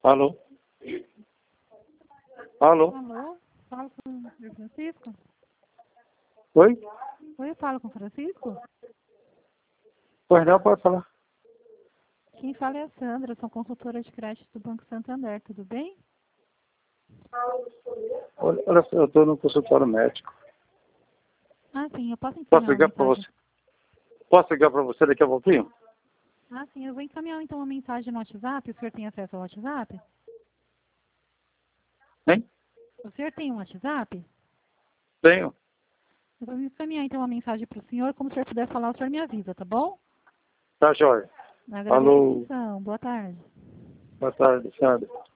Alô? Alô? Alô? Falo com o Francisco? Oi? Oi, eu falo com o Francisco? Pois não, pode falar. Quem fala é a Sandra, sou consultora de crédito do Banco Santander, tudo bem? Olha só, eu estou no consultório médico. Ah, sim, eu posso Posso encaminhar uma ligar para mensagem? você? Posso ligar para você daqui a pouquinho? Ah, sim, eu vou encaminhar então uma mensagem no WhatsApp. O senhor tem acesso ao WhatsApp? Hein? O senhor tem um WhatsApp? Tenho. Eu vou encaminhar então uma mensagem para o senhor. Como o senhor puder falar, o senhor me avisa, tá bom? Tá, jóia. Agradeço a Alô? atenção. Boa tarde. Boa tarde, Sandra.